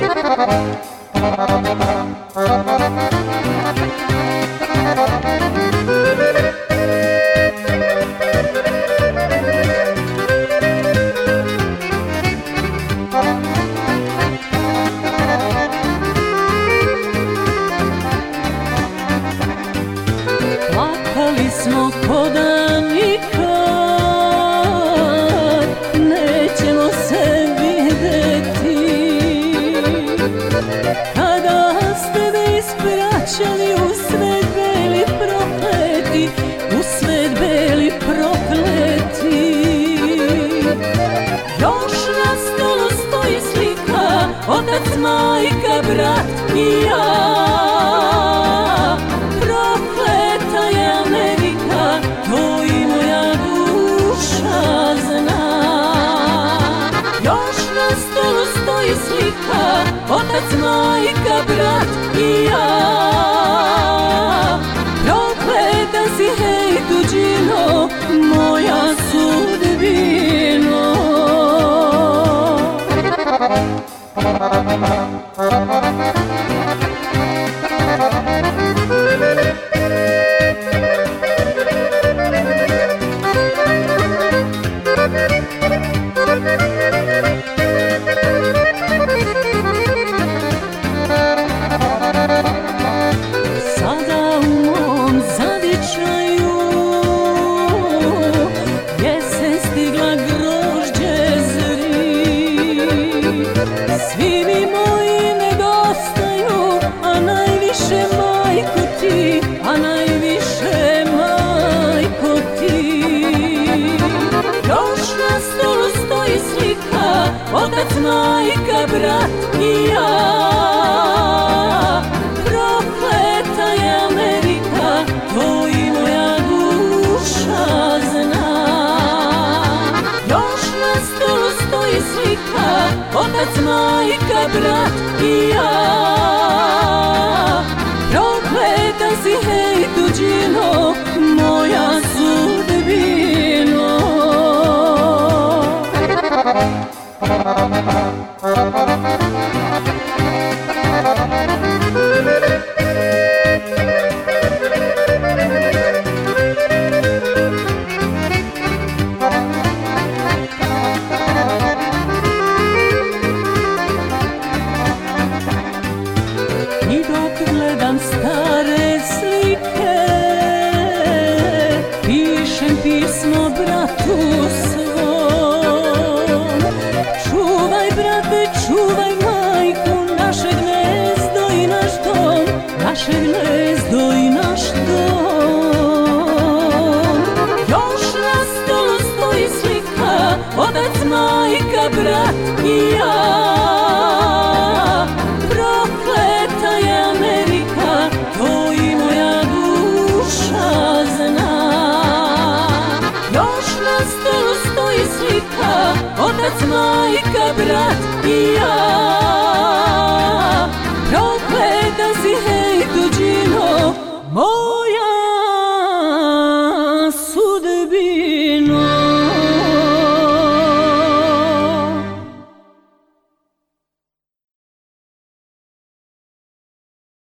Plakali smo ko da nikad nećemo se videti. Kada ste me ispraćali u svet beli prokleti, u svet beli prokleti. Još na stolu stoji slika, otac, majka, brat i ja. Prokleta je Amerika, to i moja duša zna. Još na stolu stoji slika, otac, majka, brat i ja. Prokleta si, hej tuđino, moja sudbino. Sada u mom zavičaju jesen stigla, grožđe zri. Svi mi moji nedostaju, a najviše majko ti, a najviše majko ti. Još na stolu stoji slika, otac, majka, brat i ja. Prokleta je Amerika, to i moja duša zna. Još na stolu stoji slika, otac, majka, brat i ja. Prokleta si, hej tuđino, moja sudbino. I dok gledam stare slike, pišem pismo bratu svom. Čuvaj, brate, čuvaj majku, naše gnezdo i naš dom, naše gnezdo i naš dom. Još na stolu stoji slika, otac, majka, brat i ja. Prokleta je Amerika, to i moja duša zna. Još na stolu stoji slika, otac, majka, brat i ja.